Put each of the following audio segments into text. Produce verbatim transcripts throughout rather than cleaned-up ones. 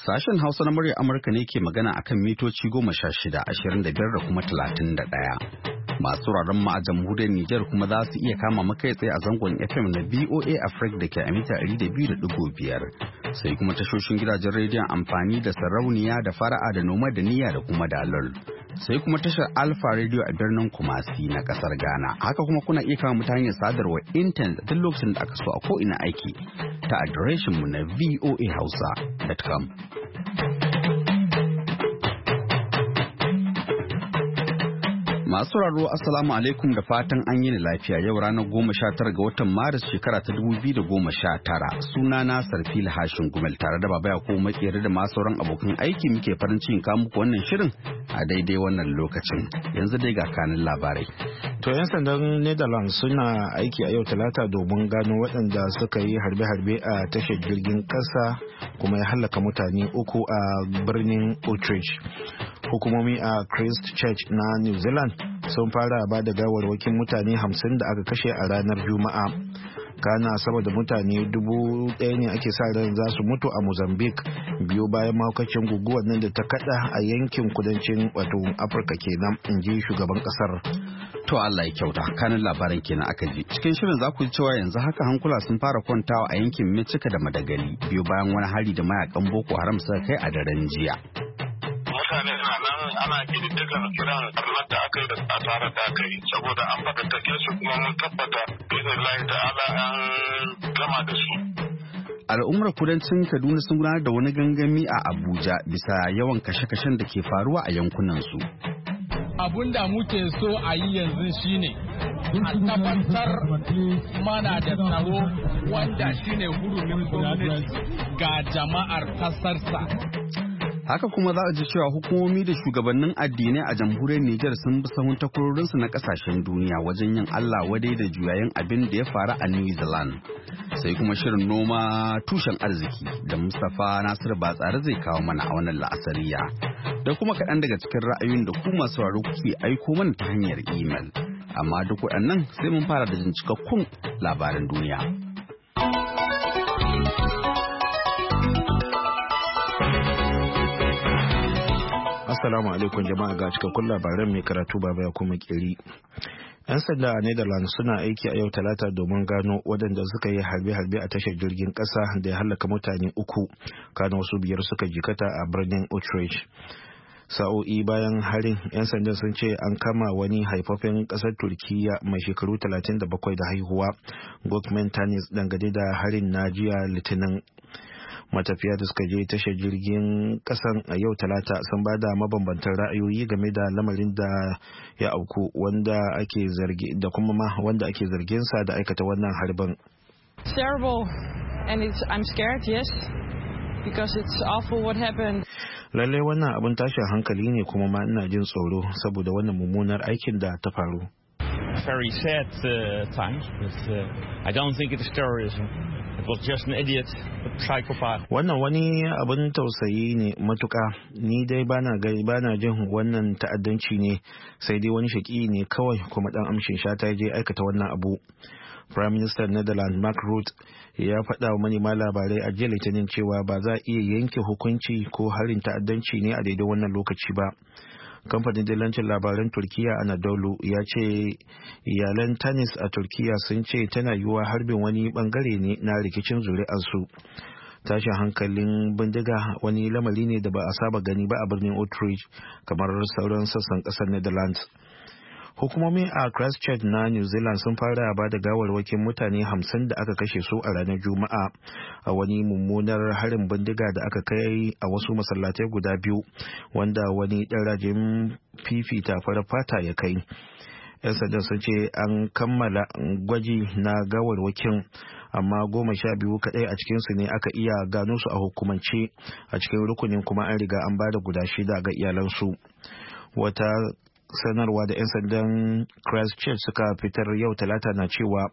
Sashen Hausa na murya Amurka ne ke magana akan mitoci goma sha shida, ashirin da biyar da kuma talatin da ɗaya. Masu sauraron mu a jamhuriyar Nijar kuma za su iya kama mu kai tsaye a zangon F M na V O A Africa da ke a mita ɗari da biyu da ɗigo biyar. Sai kuma tashoshin gidajen rediyon amfani da sarauniya da fara'a da noma da niyya da kuma dalol. Sai kuma tashar Alpha Radio a birnin Kumasi na kasar Ghana. Haka kuma kuna iya kama mu ta hanyar sadarwar intanet duk lokacin da aka so a ko ina aiki ta adireshin mu na voa hausa dot com. Masu sauraro assalamu alaikum da fatan an yi lafiya yau ranar goma sha tara ga watan Maris shekara ta dubu biyu da goma sha tara. Suna na Sarfil Hashin Gumel tare da Baba Yakubu Makeri da masu sauran abokan aiki muke farin cikin kawo muku wannan shirin a daidai wannan lokacin. Yanzu dai ga kanin labarai. To 'yan sandan Netherlands suna aiki a yau talata domin gano waɗanda suka yi harbe-harbe a tashar jirgin ƙasa kuma ya hallaka mutane uku a birnin Utrecht. Hukumomi a Christchurch na New Zealand sun fara ba da gawarwakin mutane hamsin da aka kashe a ranar Juma'a. Kana saboda mutane dubu ɗaya ne ake sa ran za su mutu a Mozambique biyo bayan mahaukacin guguwar nan da ta kada a yankin kudancin wato Afirka kenan, in ji shugaban kasar. To Allah ya kyauta, kanin labaran kenan aka ji. Cikin shirin za ku ji cewa yanzu haka hankula sun fara kwantawa a yankin Mecika da Madagali biyo bayan wani hari da mayakan Boko Haram suka kai a daren jiya. Mutane na nan ana kididdigar kiran karnar da aka yi da asarar da aka yi saboda an fatattake su kuma mun tabbata bizin lahi ta'ala an gama da su. Al'ummar kudancin Kaduna sun gudanar da wani gangami a Abuja bisa yawan kashe-kashen da ke faruwa a yankunansu. Abun da muke so a yi yanzu shine a tabbatar mana da tsaro wanda shine hurumin gwamnati ga jama'ar kasarsa. Haka kuma za a ji cewa hukumomi da shugabannin addinai a jamhuriyar Nijar sun bi sahun takwarorinsu na kasashen duniya wajen yin Allah wadai da juyayen abin da ya faru a New Zealand. Sai kuma shirin noma tushen arziki da Mustapha Nasiru Batsari zai kawo mana a wannan la'asariya. Da kuma kaɗan daga cikin ra'ayoyin da ku masu sauraro kuke aiko mana ta hanyar imel. Amma duk waɗannan sai mun fara da jin cikakkun labaran duniya. Assalamu alaikum jama'a, ga cikakkun labaran mai karatu Baba Yakubu Makeri. 'Yan sanda a Netherlands suna aiki a yau talata domin gano waɗanda suka yi harbe-harbe a tashar jirgin ƙasa da ya hallaka mutane uku, kana wasu biyar suka jikata a birnin Utrecht. Sa'o'i bayan harin, 'yan sanda sun ce an kama wani haifafen ƙasar Turkiyya mai shekaru talatin da bakwai da haihuwa, Gökmen Tanis, dangane da harin na jiya Litinin. Matafiya da suka je tashar jirgin kasan a yau talata sun ba da mabambantan ra'ayoyi game da lamarin da ya auku wanda ake zargi da kuma ma wanda ake zargin sa da aikata wannan harbin. Terrible and it's I'm scared, yes, because it's awful what happened. Lalle wannan abin tashin hankali ne kuma ma ina jin tsoro saboda wannan mummunar aikin da ta faru. Very sad uh, times, but uh, I don't think it is terrorism. It was just an idiot, a psychopath. Wannan wani abin tausayi ne matuka. Ni dai bana ga bana jin wannan ta'addanci ne, sai dai wani shaki ne kawai kuma dan amshin shata je aikata wannan abu. Prime Minister Netherlands Mark Rutte ya faɗa wa manema labarai a jiya Litinin cewa ba za a iya yanke hukunci ko harin ta'addanci ne a daidai wannan lokaci ba. Kamfanin dillancin labaran Turkiya Anadolu ya ce iyalan Tanis a Turkiya sun ce tana yiwuwa harbin wani bangare ne na rikicin zuri'arsu. Tashin hankalin bindiga wani lamari ne da ba a saba gani ba a birnin Utrecht kamar sauran sassan kasar Netherlands. Hukumomi a Christchurch na New Zealand sun fara ba da gawarwakin mutane hamsin da aka kashe su a ranar Juma'a a wani mummunar harin bindiga da aka kai a wasu masallatai guda biyu wanda wani ɗan rajin fifita farar fata ya kai. 'Yan sanda sun ce an kammala gwaji na gawarwakin amma goma sha biyu kaɗai a cikinsu ne aka iya gano su a hukumance, a cikin rukunin kuma an riga an ba da guda shida ga iyalansu. Wata sanarwa da 'yan sandan Christchurch suka fitar yau talata na cewa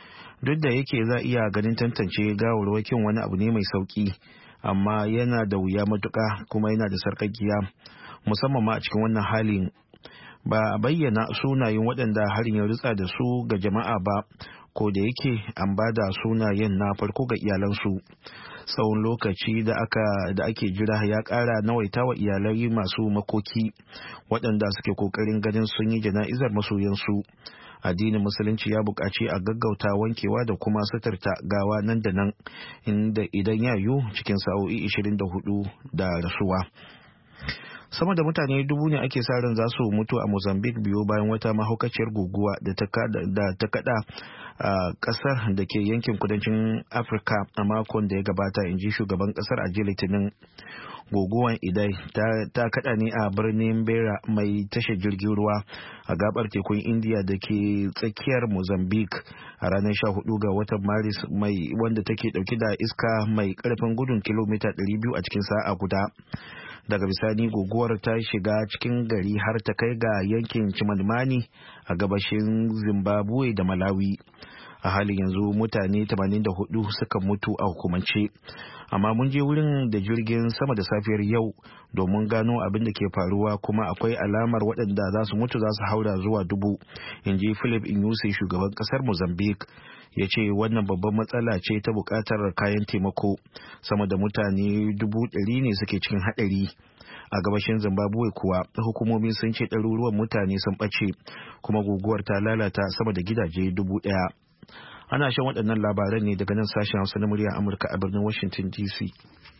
duk da yake za iya ganin tantance gawarwakin wani abu ne mai sauki, amma yana da wuya matuka kuma yana da sarkakiya musamman ma a cikin wannan halin. Ba a bayyana sunayen waɗanda harin ya rutsa da su ga jama'a ba, ko da yake an ba da sunayen na farko ga iyalansu. tsawon lokaci da aka da ake jira ya ƙara nawaita wa iyalai masu makoki waɗanda suke ƙoƙarin ganin sun yi jana'izar masoyansu. Addinin musulunci ya buƙaci a gaggauta wankewa da kuma suturta gawa nan da nan inda idan ya yiwu cikin sa'o'i ashirin da hudu da rasuwa. Sama da mutane dubu ne ake sa ran za su mutu a Mozambique biyo bayan wata mahaukaciyar guguwa da ta kada a kasar da ke yankin kudancin Afirka a makon da ya gabata, in ji shugaban kasar a jiya Litinin. Guguwan Idai ta kada ne a birnin Beira mai tashar jirgin ruwa a gabar tekun India da ke tsakiyar Mozambique a ranar sha hudu ga watan Maris, mai wanda take dauke da iska mai karfin gudun kilomita ɗari biyu a cikin sa'a guda. Daga bisani guguwar ta shiga cikin gari har ta kai ga yankin Chimanimani a gabashin Zimbabwe da Malawi. A halin yanzu mutane tamanin da hudu suka mutu a hukumance, amma mun je wurin da jirgin sama da safiyar yau domin gano abin da ke faruwa, kuma akwai alamar waɗanda za su mutu za su haura zuwa dubu, in ji Philip Inyusi, shugaban ƙasar Mozambique. Ya ce wannan babban matsala ce ta buƙatar kayan taimako. Sama da mutane dubu ɗari ne suke cikin haɗari. A gabashin Zimbabwe kuwa hukumomi sun ce ɗaruruwan mutane sun ɓace, kuma guguwar ta lalata sama da gidaje dubu ɗaya. Ana shan waɗannan labaran ne daga nan sashen Hausa na murya Amurka a birnin Washington D C.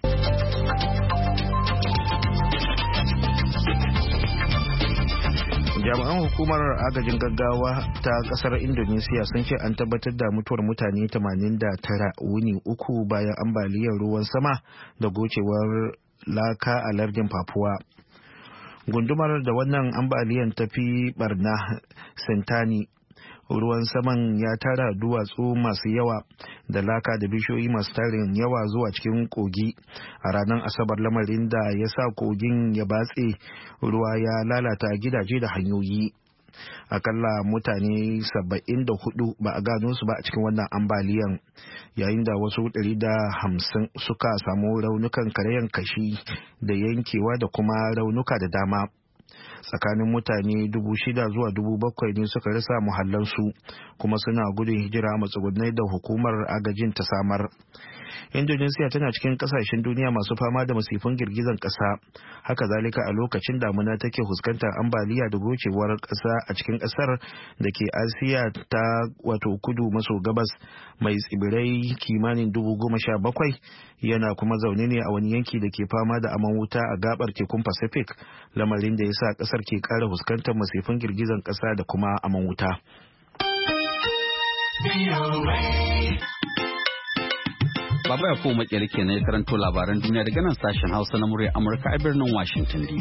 Jami'an hukumar agajin gaggawa ta kasar Indonesia sun ce an tabbatar da mutuwar mutane tamanin da tara wuni uku bayan ambaliyar ruwan sama da gocewar laka a lardin Papua. Gundumar da wannan ambaliyar ta fi barna, Sentani, ruwan saman ya tara duwatsu masu yawa da laka da bishiyoyi masu tarin yawa zuwa cikin kogi a ranar Asabar, lamarin da ya sa kogin ya batse, ruwa ya lalata gidaje da hanyoyi. Akalla mutane saba'in da hudu ba a gano su ba a cikin wannan ambaliyan, yayin da wasu ɗari da hamsin suka samu raunukan karayan kashi da yankewa da kuma raunuka da dama. Tsakanin mutane dubu shida zuwa dubu bakwai ne suka rasa muhallansu, kuma suna gudun hijira matsugunai da hukumar agajin ta samar. Indonesia tana cikin kasashen duniya masu fama da masifin girgizan kasa. Haka zalika a lokacin damuna take fuskantar ambaliya da gocewar kasa a cikin kasar da ke Asiya ta wato kudu maso gabas mai tsibirai kimanin dubu goma sha bakwai, yana kuma zaune ne a wani yanki da ke fama da aman wuta a gabar tekun Pacific, lamarin da ya sa kasar ke kara fuskantar masifin girgizan kasa da kuma aman wuta. Baba ya ko makere kenan ya karanto labaran duniya daga nan sashen Hausa na murya Amurka a birnin Washington D C.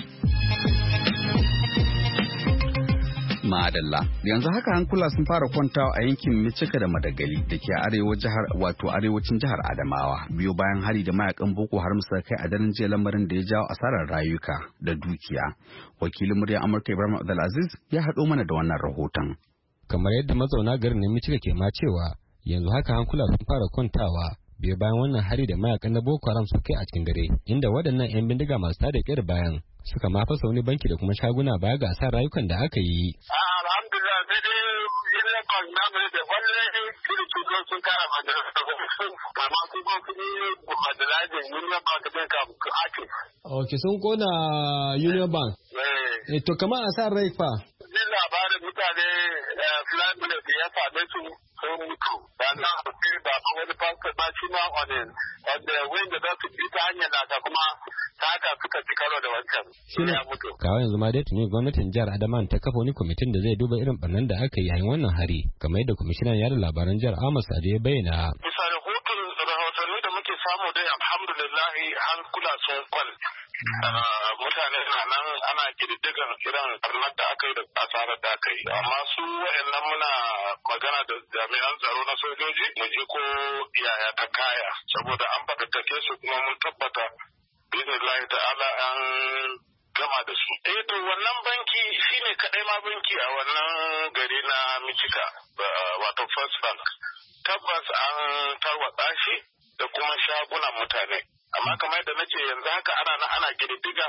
Madalla, yanzu haka hankula sun fara kwantawa a yankin Micika da Madagali da ke arewa jihar wato arewacin jihar Adamawa, biyo bayan hari da mayakan Boko Haram suka kai a daren jiya, lamarin da ya jawo asarar rayuka da dukiya. Wakilin murya Amurka Ibrahim Abdulaziz ya haɗo mana da wannan rahoton. Kamar yadda mazauna garin na Micika ke ma cewa yanzu haka hankula sun fara kwantawa biyo bayan wannan hari da mayakan na Boko Haram suka kai a cikin dare, inda waɗannan 'yan bindiga masu tada ƙyar bayan suka ma fasa wani banki da kuma shaguna baya ga asar rayukan da aka yi. Alhamdulillah, sai dai yin kwan na mai da walle kiri cuto sun kara madara amma kuma sun yi madalajin Union Bank din ka ake. Ok, sun kona Union Bank. Eh. To kamar asar rai fa? Jin labarin mutane flying bullet ya same su sun mutu. Sannan sai ba wani pastor ba shi ma wanda wanda za su bi ta hanyar nasa kuma ta haka suka ci karo da wancan. Ya mutu. Kawai yanzu ma dai tuni gwamnatin jihar Adamawa ta kafa wani kwamitin da zai duba irin barnan da aka yi yayin wannan hari, kamar yadda kwamishinan yada labaran jihar Amos Sade ya bayyana. Bisa rahoton rahotanni da muke samu dai alhamdulillah an kula sun kwal. Mutane na nan ana kididdigan irin barnar da aka yi da asarar da aka yi, amma su wa'annan muna magana da jami'an tsaro na sojoji mu ji ko yaya ta kaya, saboda an fatattake su kuma mun tabbata bismillahi ta'ala an gama da su. Eh to wannan banki shine kadai ma banki a wannan gari na Michika, wato First Bank. Tabbas an tarwatsa shi da kuma shagunan mutane. Amma kamar yadda nace yanzu haka ana nan ana kididdiga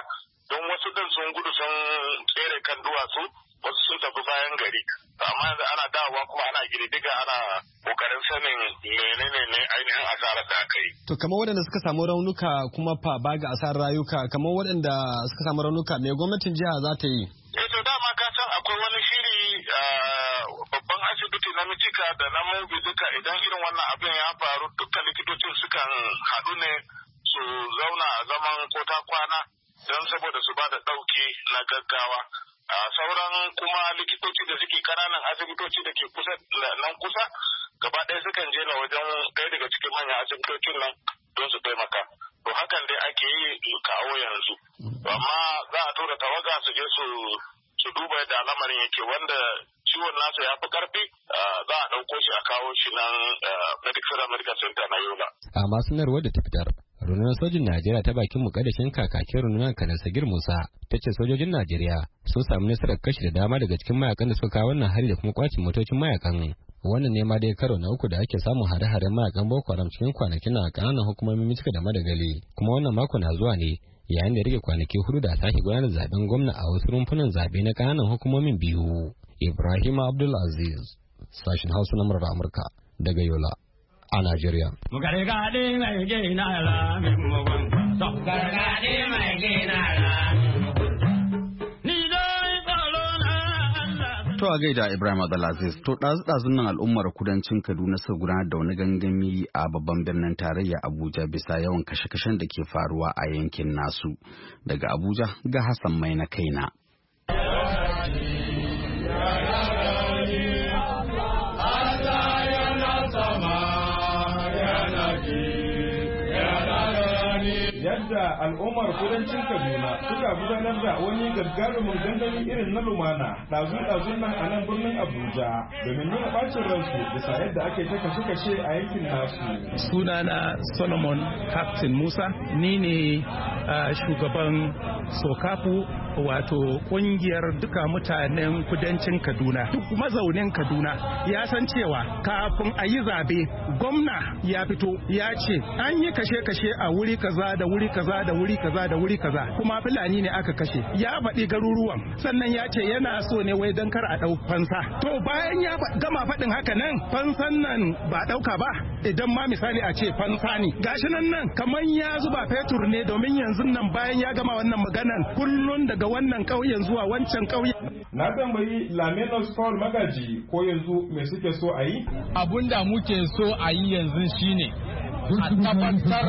don wasu din sun gudu sun tsere kan duwatsu, wasu sun tafi bayan gari. Amma yanzu ana dawowa kuma ana girdiga ana kokarin sanin menene ne ainihin asarar da aka yi. To kamar waɗanda suka samu raunuka kuma fa ba ga asarar rayuka, kamar waɗanda suka samu raunuka me gwamnatin jiha za ta yi? Eh to dama ka san akwai wani shiri babban asibiti na Mijika da na Mubi duka idan irin wannan abin ya faru dukkan likitocin sukan haɗu ne su zauna a zaman ko ta kwana don saboda su ba da ɗauki na gaggawa. A sauran kuma likitoci da suke kananan asibitoci da ke kusa nan kusa gaba ɗaya sukan je na wajen ɗaya daga cikin manyan asibitocin nan don su taimaka. To hakan dai ake yi kawo yanzu. Amma za a tura tawaga su je su su duba yadda lamarin yake wanda ciwon nasa ya fi karfi za a ɗauko shi a kawo shi nan Medical Medical Center na Yola. A masu sanarwar da ta fitar, rundunar sojin Najeriya ta bakin mukaddashin kakakin rundunar Kanar Sagir Musa ta ce sojojin Najeriya sun samu nasarar kashe da dama daga cikin mayakan da suka kawo wannan hari da kuma kwacin motocin mayakan. Wannan ne ma dai karo na uku da ake samun hare-haren mayakan Boko Haram cikin kwanakin na kananan hukumomin Mijika da Madagali, kuma wannan mako na zuwa ne yayin da rage kwanaki hudu da sake gudanar zaben gwamna a wasu rumfunan zabe na kananan hukumomin biyu. Ibrahim Abdul Aziz, sashen Hausa na murar Amurka daga Yola a Najeriya. Gargaɗe mai gina la min mugun so gargaɗe mai gina la To a gaida Ibrahim Abdulaziz, to ɗazu-ɗazun nan al'ummar kudancin Kaduna suka gudanar da wani gangami a babban birnin tarayya Abuja bisa yawan kashe-kashen da ke faruwa a yankin nasu. Daga Abuja ga Hassan Mai na kaina. Yadda al'ummar kudancin Kaduna suka gudanar da wani gagarumin gangami irin na lumana ɗazu-ɗazun nan a nan birnin Abuja domin nuna ɓacin ransu bisa yadda ake ta kashe-kashe a yankin nasu. Sunana Solomon Captain Musa, ni ne uh, shugaban Sokafu, wato kungiyar duka mutanen kudancin Kaduna. Duk mazaunin Kaduna ya san cewa kafin a yi zabe gwamna ya fito ya ce an yi kashe-kashe a wuri kaza da wuri kaza da wuri kaza da wuri kaza kuma Fulani ne aka kashe. Ya faɗi garuruwan sannan ya ce yana so ne wai don kar a ɗau fansa. To bayan ya gama faɗin haka nan fansan nan ba ɗauka ba, idan ma misali a ce fansa ne gashi nan nan kamar ya zuba fetur ne, domin yanzu nan bayan ya gama wannan maganan kullun daga wannan ƙauyen zuwa wancan ƙauyen. Na tambayi Lamenos Paul Magaji ko yanzu me suke so a yi? Abun da muke so a yi yanzu shine a tabbatar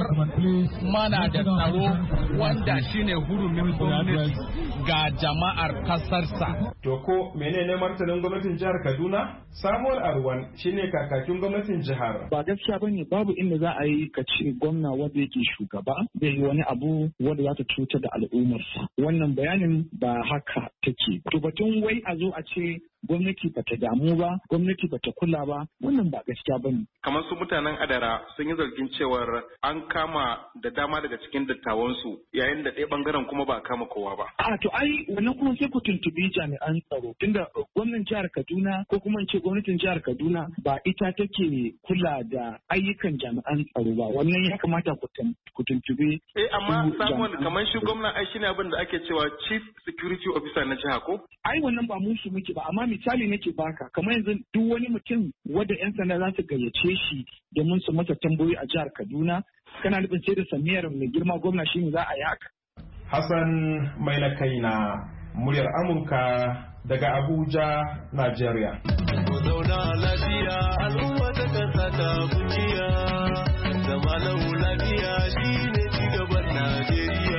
mana da tsaro wanda shine hurumin gwamnati ga jama'ar kasarsa. To ko menene martanin gwamnatin jihar Kaduna? Samuel Arwan shine kakakin gwamnatin jihar. Ba gaskiya bane, babu inda za a yi ka ce gwamna wanda yake shugaba zai yi wani abu wanda za ta cutar da al'ummarsa. Wannan bayanin ba haka take. To batun wai a zo a ce gwamnati bata damu ba, gwamnati bata kula ba, wannan ba gaskiya bane. Kamar su mutanen Adara sun yi zargin cewar an kama da dama daga cikin dattawansu yayin da ɗaya bangaren kuma ba kama kowa ba. A to ai wannan kuma sai ku tuntubi jami'an tsaro, tunda gwamnatin jihar Kaduna ko kuma ce gwamnatin jihar Kaduna ba ita take kula da ayyukan jami'an tsaro ba, wannan ya kamata ku tuntubi. Eh amma Samuel kamar shi gwamna ai shine abin da ake cewa chief security officer na jiha ko? Ai wannan ba mu shi muke ba, amma misali nake baka kamar yanzu duk wani mutum wanda yan sanda za su gayyace shi domin su masa tambayoyi a jihar Kaduna, kana nufin sai da samiyar mai girma gwamna shine za a yi haka. Hassan mai na kaina, muryar Amurka daga Abuja, Najeriya. Zauna lafiya al'umma ta kasa ta kujiya, zama lahu lafiya shine cigaban Najeriya.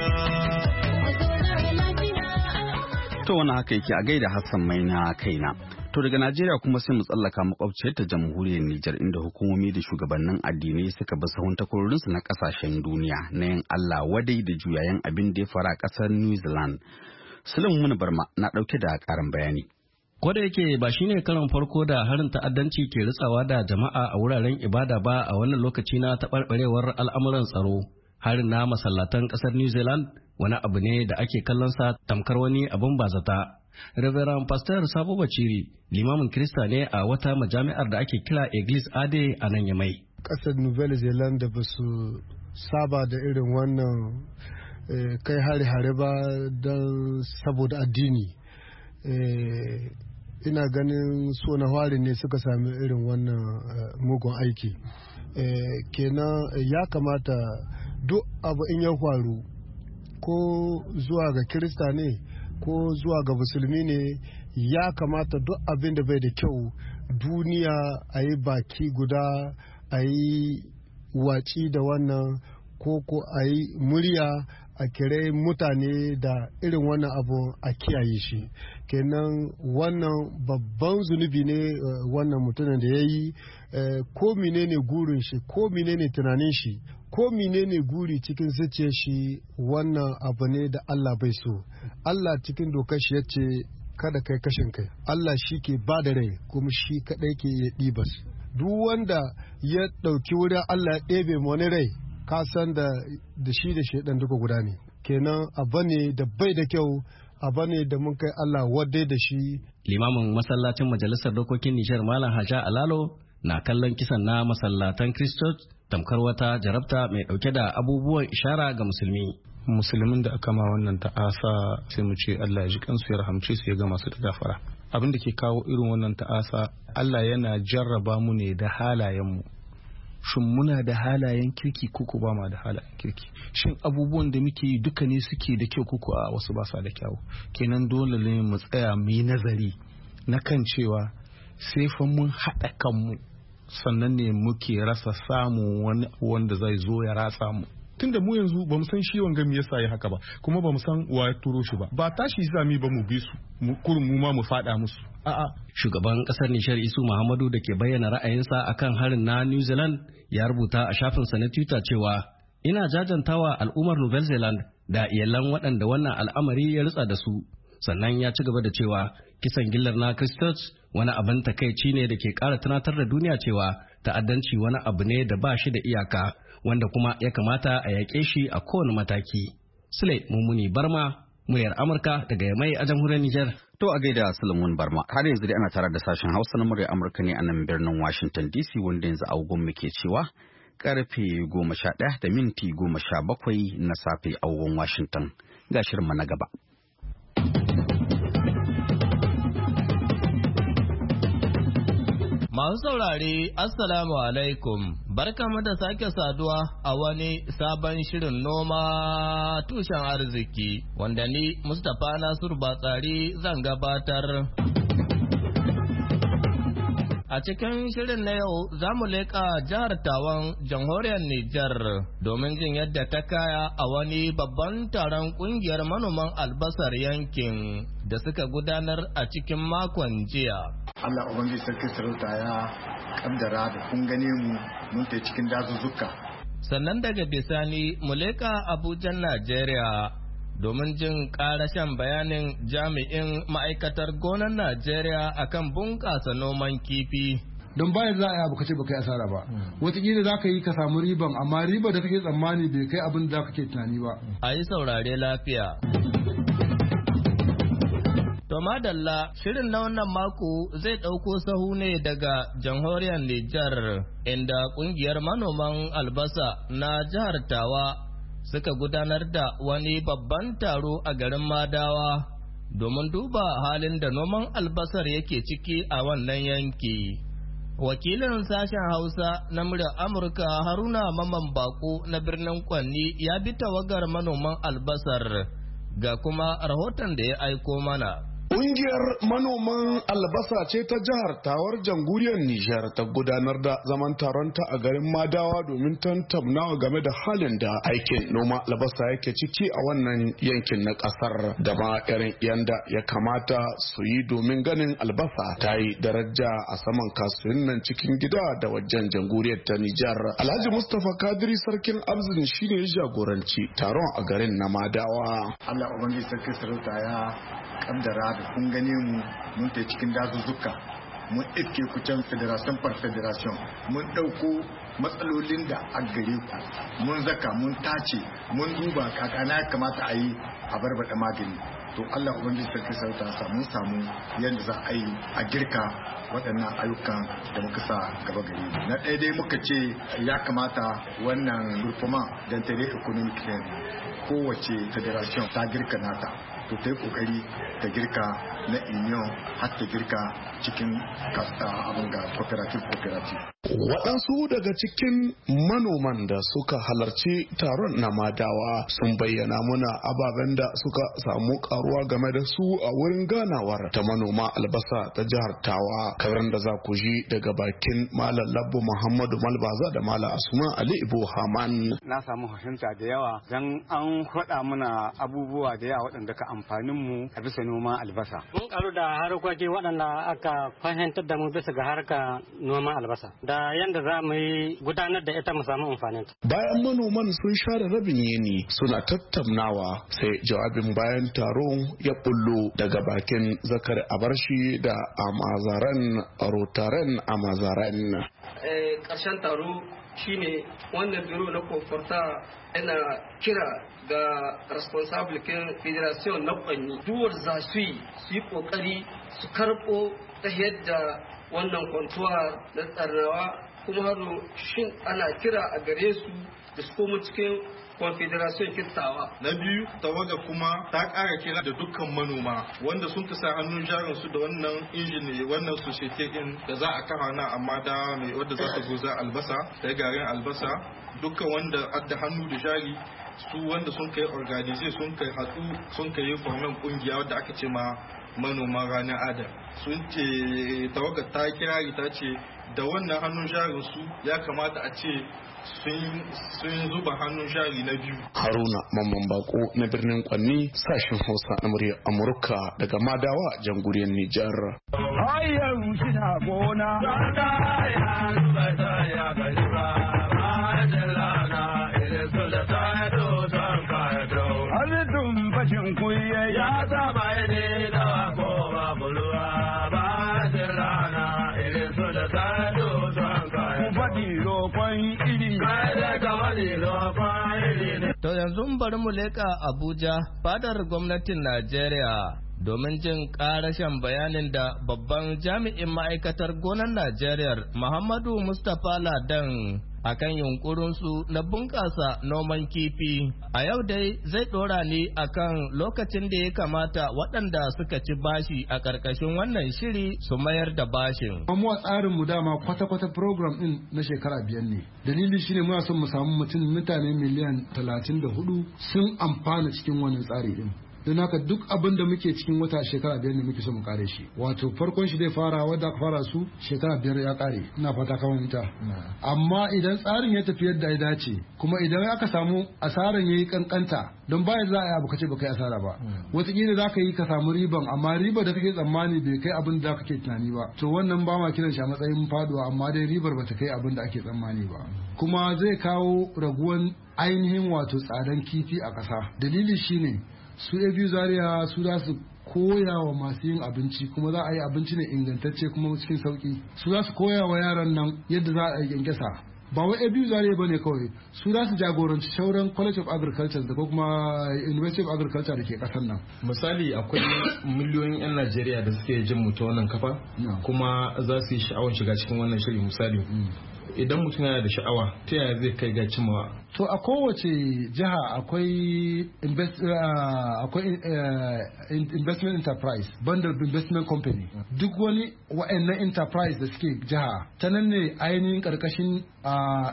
To wani haka yake a gaida Hassan mai na kaina. To daga Najeriya kuma sai mu tsallaka makwabciyar ta jamhuriyar Nijar inda hukumomi da shugabannin addinai suka bi sahun takwarorinsu na kasashen duniya na yin Allah wadai da juyayen abin da ya fara kasar New Zealand. Sulaiman Barma na dauke da karin bayani. Koda yake ba shine karon farko da harin ta'addanci ke ritsawa da jama'a a wuraren ibada ba a wannan lokaci na taɓarɓarewar al'amuran tsaro. Harin na masallatan ƙasar New Zealand wani abu ne da ake kallon sa tamkar wani abin bazata. Reverend Pastor Sabo Baciri limamin Kirista ne a wata majami'ar da ake kira Église Ade a nan Yamai. Ƙasar Nouvelle Zealand ba su saba da irin wannan kai hare-hare ba don saboda addini. Ina ganin so na fari ne suka sami irin wannan mugun aiki. Kenan ya kamata duk abu in ya faru ko zuwa ga kirista ne ko zuwa ga musulmi ne, ya kamata duk abin da bai da kyau duniya a yi baki guda, a yi waci da wannan, ko ko a yi murya a kire mutane da irin wannan abu a kiyaye shi. Kenan wannan babban zunubi ne wannan mutumin da ya yi. Ko menene gurin shi, ko menene tunanin shi, ko menene guri cikin zuciyar shi, wannan abu ne da Allah bai so. Allah cikin dokar shi yace kada kai kashin kai. Allah shi ke ba da rai kuma shi kadai ke ya ɗibas. Duk wanda ya ɗauki wurin Allah ya ɗebe wani rai, ka san da da shi da shaidan duka guda ne. Kenan abu ne da bai da kyau, abu ne da mun kai Allah wadai da shi. Limamin masallacin majalisar dokokin Nijar Malam Haja Alalo na kallon kisan na masallatan Christchurch tamkar wata jarabta mai dauke da abubuwan ishara ga musulmi. Musulmin da aka ma wannan ta'asa sai mu ce Allah ya ji kansu ya rahamce su ya ga masu da gafara. Abin da ke kawo irin wannan ta'asa, Allah yana jarraba mu ne da halayen mu. Shin muna da halayen kirki ko ko ba ma da halayen kirki? Shin abubuwan da muke yi duka ne suke da kyau ko ko a wasu ba sa da kyau? Kenan dole ne mu tsaya mu yi nazari na kan cewa sai fa mun haɗa kanmu sannan ne muke rasa samu wani wanda zai zo ya ratsa mu. Tunda mu yanzu ba mu san shi wanga me yasa ya haka ba, kuma ba mu san wa ya turo shi ba, ba tashi zami ba mu bi su mu kurin mu ma mu fada musu. A'a, shugaban kasar Nishar Isu Muhammadu da ke bayyana ra'ayinsa akan harin na New Zealand ya rubuta a shafinsa na Twitter cewa ina jajantawa al'ummar Nouvelle Zealand da iyalan waɗanda wannan al'amari ya ritsa da su. Sannan ya ci gaba da cewa kisan gillar na Christchurch wani abin takaici ne da ke ƙara tunatar da duniya cewa ta'addanci wani abu ne da ba shi da iyaka, wanda kuma ya kamata a yaƙe shi a kowane mataki. Sule Mummuni Barma, muryar Amurka daga Yamai a jamhuriyar Nijar. To a gaida Sulaiman Barma, har yanzu dai ana tare da sashen Hausa na muryar Amurka ne a nan birnin Washington D C, wanda yanzu agogon muke cewa karfe goma sha ɗaya da minti goma sha bakwai na safe agogon Washington. Ga shirinmu na gaba. Masu saurare, Assalamu alaikum, barkamu da sake saduwa a wani sabon shirin noma tushen arziki, wanda ni Mustapha Nasiru Batsari zan gabatar. A cikin shirin na yau za mu leƙa jihar Tawan jamhuriyar Nijar domin jin yadda ta kaya a wani babban taron ƙungiyar manoman albasar yankin da suka gudanar a cikin makon jiya. Allah Ubangiji Sarki Sarauta ya kaddara da kun gane mu mun ta cikin dazuzzuka. Sannan daga bisani mu leƙa Abuja, Najeriya domin jin ƙarashen bayanin jami'in ma'aikatar gonar Najeriya akan bunƙasa noman kifi. Don bayan za a yi abu kace baka yi asara ba. Wataƙila za ka yi ka samu riban, amma riba da kake tsammani bai kai abin da kake tunani ba. A yi saurare lafiya. To madalla, shirin na wannan mako zai ɗauko sahu ne daga jamhuriyar Nijar, inda ƙungiyar manoman albasa na jihar Tawa suka gudanar da wani babban taro a garin Madawa domin duba halin da noman albasar yake ciki a wannan yanki. Wakilin sashen Hausa na muryar Amurka Haruna Maman Bako na birnin Kwanni ya bi tawagar manoman albasar ga kuma rahoton da ya aiko mana. Ƙungiyar manoman albasa ce ta jihar Tawar jamhuriyar Nijar ta gudanar da zaman taronta a garin Madawa domin tantamnawa game da halin da aikin noma albasa yake ciki a wannan yankin na ƙasar da ma irin yanda ya kamata su yi domin ganin albasa ta yi daraja a saman kasuwannin cikin gida da wajen jamhuriyar ta Nijar. Alhaji Mustapha Kadiri sarkin Abzin shine ya jagoranci taron a garin na Madawa. Allah Ubangiji Sarki Sarauta ya kaddara da kun gane mu mun ta cikin dazuzzuka, mun iske ku can federation par federation, mun ɗauko matsalolin da a gare ku, mun zaka mun tace mun duba kakana ya kamata a yi a barbaɗa magani. to Allah ubangiji sarki sarauta samu samu yadda za a yi a girka waɗannan ayyukan da muka sa gaba gari. Na ɗaya dai muka ce ya kamata wannan groupement d'intérêt économique kowace federation ta girka nata to ta yi kokari ta girka na union har ta girka cikin abin ga cooperative cooperative. Waɗansu daga cikin manoman da suka halarci taron na Madawa sun bayyana muna ababen da suka samu karuwa game da su a wurin ganawar ta manoma albasa ta jihar Tawa, kamar da za ku ji daga bakin Malam Labbu Muhammadu Malbaza da Malam Asma Ali Ibo Haman. Na samu fahimta da yawa dan an faɗa mana abubuwa da yawa waɗanda ka amfanin mu a bisa noman albasa. Mun karu da harkoki waɗanda aka fahimtar da mu bisa ga harkar noman albasa da yanda za mu yi gudanar da ita mu samu amfanin ta. Bayan manoman sun share rabin yini suna tattaunawa sai jawabin bayan taron ya bullo daga bakin Zakar Abarshi da Amazaren Rotaren Amazaren. Ƙarshen taro shine wannan biro na kofarta yana kira ga responsible federation na kwanni duwar za su yi su yi kokari su karɓo ta yadda wannan kwantuwa na tsarnawa kuma haro shin ana kira a gare su da su komo cikin confederation kittawa. Na biyu tawaga kuma ta ƙara kira da dukkan manoma wanda sun kasa hannun jarin su da wannan injini wannan society din da za a kafa na amma da mai wadda za ta goza albasa da garin albasa dukkan wanda adda hannu da jari su wanda sun kai organize sun kai hatsu sun kai formen kungiya wadda aka ce ma manoman ranar adam sun ce tawaga ta kirari ta ce da wannan hannun jarin su ya kamata a ce sun zuba hannun jari na biyu. Haruna Mamman Bako na birnin Kwanni sashen Hausa na muryar Amurka daga Madawa jamhuriyar Nijar. Hayan shi na gona. Halittun fashin kuye ya zama ne da kowa buluwa ba da rana irin su da sado son kayan. Ku faɗi roƙon iri. To yanzu bari mu leƙa Abuja fadar gwamnatin Najeriya domin jin ƙarashen bayanin da babban jami'in ma'aikatar gonar Najeriya Muhammadu Mustapha Ladan akan yunkurinsu na bunƙasa noman kifi. A yau dai zai ɗora ni akan lokacin da ya kamata waɗanda suka ci bashi a ƙarƙashin wannan shiri su mayar da bashin. Mu a tsarin mu dama kwata-kwata program ɗin na shekara biyar ne. Dalili shine muna son mu samu mutum mutane miliyan talatin da hudu sun amfana cikin wannan tsari ɗin. Don haka duk abin da muke cikin wata shekara biyar ne muke so mu kare shi. Wato farkon shi zai fara wadda aka fara su shekara biyar ya kare. Ina fata kawai ita. Amma idan tsarin ya tafi yadda ya dace kuma idan aka samu asaran yayi kankanta don baya za a yi abu kace baka yi asara ba. Wataƙila za ka yi ka samu riban amma ribar da kake tsammani bai kai abin da kake tunani ba. To wannan ba ma kiran shi a matsayin faduwa amma dai ribar bata kai abin da ake tsammani ba. Kuma zai kawo raguwan ainihin wato tsadan kifi a ƙasa. Dalili shine su biyu zaria su za su koya wa masu yin abinci kuma za a yi abinci ne ingantacce kuma cikin sauki su za su koya wa yaran nan yadda za a yi kyankyasa ba wai biyu zaria ba ne kawai su za su jagoranci shauran college of agriculture da kuma university of agriculture da ke kasar nan. Misali akwai miliyoyin 'yan najeriya da suke jin mu ta wannan kafa kuma za su yi sha'awar shiga cikin wannan shiri misali idan mutum yana da sha'awa ta yaya zai kai ga cimawa. To a kowace jiha akwai invest, uh, akwai uh, investment enterprise bundle investment company duk wani wa'annan enterprise da suke jiha ta nan ne ainihin karkashin uh,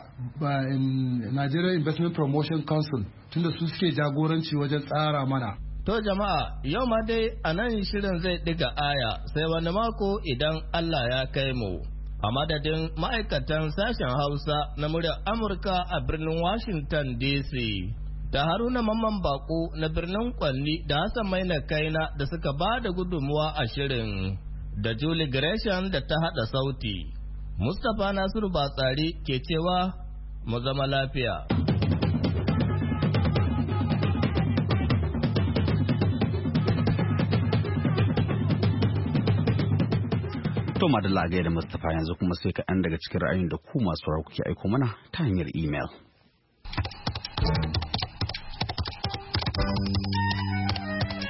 Nigeria Investment Promotion Council tunda su suke jagoranci wajen tsara mana. To jama'a yau ma dai a nan shirin zai ɗiga aya sai wani mako idan Allah ya kai mu. A madadin ma'aikatan sashen Hausa na muryar Amurka a birnin Washington D C da Haruna Mamman Bako na birnin Kwanni da Hassan Maina Kaina da suka ba da gudunmuwa a shirin da Julie Gresham da ta haɗa sauti. Mustapha Nasiru Batsari ke cewa mu zama lafiya. To madalla a gaida Mustapha yanzu kuma sai kaɗan daga cikin ra'ayin da ku masu sauraro kuke aiko mana ta hanyar email.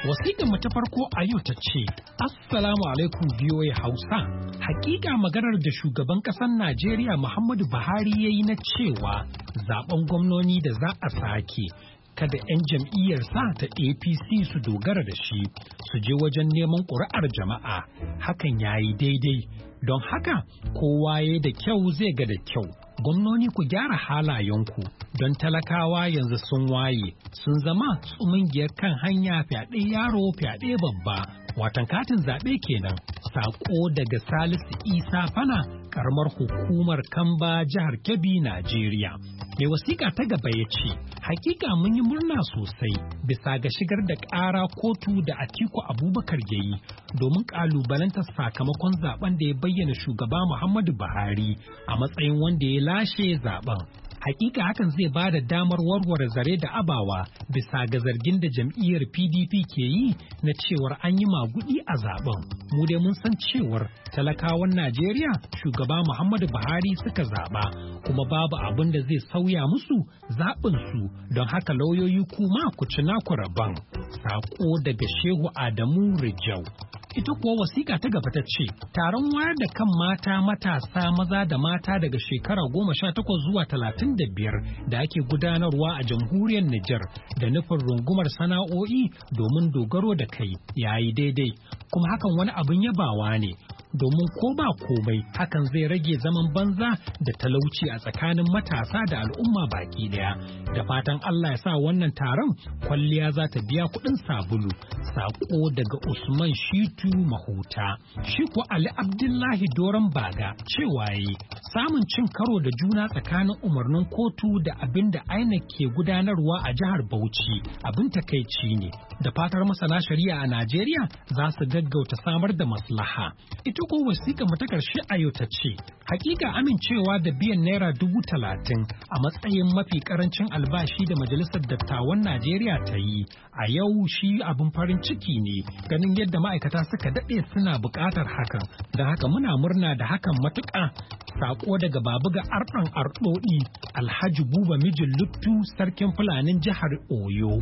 Wasiƙar mu ta farko a yau ta ce, Assalamu alaikum V O A Hausa. Hakika maganar da shugaban ƙasar Najeriya Muhammadu Buhari ya yi na cewa zaben gwamnoni da za a sake, kada 'yan jam'iyyarsa ta A P C su dogara da shi, su je wajen neman ƙuri'ar jama'a. Hakan ya yi daidai, don haka kowa ya da kyau zai ga da kyau. Gwamnoni ku gyara halayenku don talakawa yanzu sun waye, sun zama tsumungiyar kan hanya fyaɗe yaro fyaɗe babba, watan katin zaɓe kenan. Saƙo daga Salisu Isa Fana, ƙaramar hukumar Kamba, jihar Kebbi, Najeriya. Mai wasiƙa ta gaba ya ce, hakika mun yi murna sosai bisa ga shigar da ƙara kotu da Atiku Abubakar ya yi domin ƙalubalantar sakamakon zaben da ya bayyana shugaba Muhammadu Buhari a matsayin wanda ya lashe zaben. Hakika hakan zai ba da damar warware zare da abawa bisa ga zargin da jam'iyyar P D P ke yi na cewar an yi magudi a zaben. Mu dai mun san cewar talakawan Najeriya shugaba Muhammadu Buhari suka zaba, kuma babu abin da zai sauya musu zaɓin su, don haka lauyoyi kuma ku ci naku rabon. Sako daga Shehu Adamu Rijau. Ita kuwa wasiƙa ta gaba ta ce, taron wayar da kan mata matasa maza da mata daga shekara goma sha takwas zuwa talatin da biyar da ake gudanarwa a jamhuriyar Nijar da nufin rungumar sana'o'i domin dogaro da kai yayi daidai, kuma hakan wani abin yabawa ne. Domin ko ba komai hakan zai rage zaman banza da talauci a tsakanin matasa da al'umma baki daya. Da fatan Allah ya sa wannan taron kwalliya za ta biya kuɗin sabulu. Sako daga Usman Shitu Mahuta. Shi ko Ali Abdullahi Doron Baga cewa yi samun cin karo da juna tsakanin umarnin kotu da abin da I N E C ke gudanarwa a jihar Bauchi abin takaici ne. Da fatar masana shari'a a Najeriya za su gaggauta samar da maslaha. Ita ko wasiƙa mu ta ƙarshe a yau ta ce, hakika amincewa da biyan naira dubu talatin a matsayin mafi ƙarancin albashi da Majalisar Dattawan Najeriya ta yi a yau shi abin farin ciki ne, ganin yadda ma'aikata suka daɗe suna buƙatar hakan, da haka muna murna da hakan matuƙa. Saƙo daga Babuga Arɗan Arɗoɗi, Alhaji Buba Mijin Luttu, Sarkin Fulanin jihar Oyo.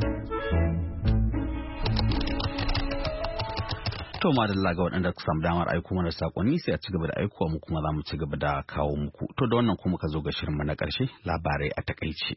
To madalla ga waɗanda ku samu damar aiko mana sakonni sai a ci gaba da aikowa mu kuma za mu ci gaba da kawo muku. To da wannan kuma ka zo ga shirin mu na ƙarshe, labarai a takaice.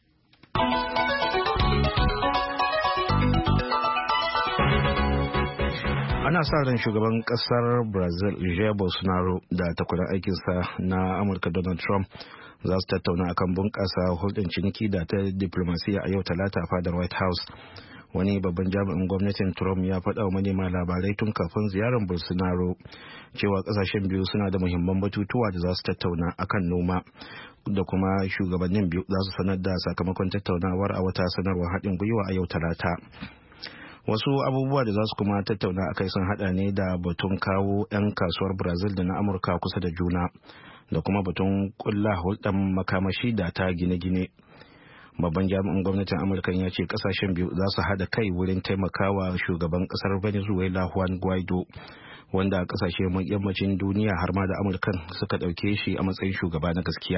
Ana sa ran shugaban kasar Brazil Jair Bolsonaro da takwarar aikinsa na Amurka Donald Trump za su tattauna akan bunƙasa hulɗar ciniki da ta diplomasiya a yau Talata a fadar White House. Wani babban jami'in gwamnatin Trump ya faɗa wa manema labarai tun kafin ziyarar Bolsonaro cewa ƙasashen biyu suna da muhimman batutuwa da za su tattauna akan noma, da kuma shugabannin biyu za su sanar da sakamakon tattaunawar a wata sanarwar haɗin gwiwa a yau Talata. Wasu abubuwa da za su kuma tattauna akai sun hada ne da batun kawo 'yan kasuwar Brazil da na Amurka kusa da juna, da kuma batun kulla hulɗar makamashi da ta gine-gine. Babban jami'in gwamnatin Amurka ya ce kasashen biyu za su hada kai wurin taimakawa shugaban kasar Venezuela Juan Guaido, wanda kasashe yammacin duniya har ma da Amurkan suka ɗauke shi a matsayin shugaba na gaskiya.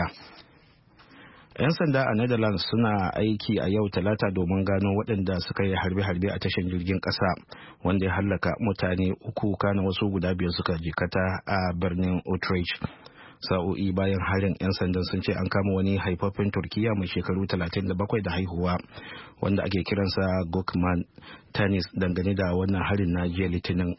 'Yan sanda a Netherlands suna aiki a yau Talata domin gano waɗanda suka yi harbe-harbe a tashar jirgin ƙasa wanda ya hallaka mutane uku, kana wasu guda biyar suka jikata a birnin Utrecht. Sa'o'i bayan harin, 'yan sandan sun ce an kama wani haifaffen Turkiya mai shekaru talatin da bakwai da haihuwa wanda ake kiransa Gökmen Tanis dangane da wannan harin na jiya Litinin.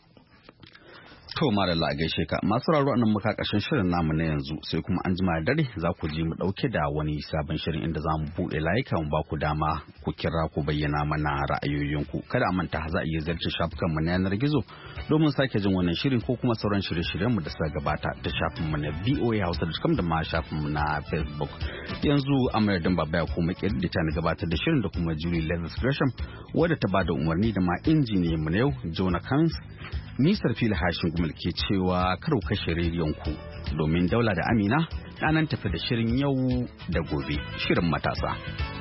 To madalla a gaishe ka, masu raro nan muka ƙarshen shirin namu na yanzu, sai kuma an jima da dare za ku ji mu ɗauke da wani sabon shirin inda za mu buɗe layuka mu ba ku dama ku kira ku bayyana mana ra'ayoyinku. Kada a manta za a iya zarce shafukan mu na yanar gizo domin sake jin wannan shirin ko kuma sauran shirye-shiryen mu da suka gabata da shafin mu na v o a hausa dot com da ma shafin mu na Facebook. Yanzu Amurka Baba ya kuma kirdi ta gabatar da shirin da kuma Julie Levis Gresham wadda ta bada umarni da ma injiniyan mu na yau Jonah Kans. Nisar fili hashin gumal ke cewa karo kashe rediyon ku domin Daula da Amina nan tafi da shirin yau da gobe, shirin matasa.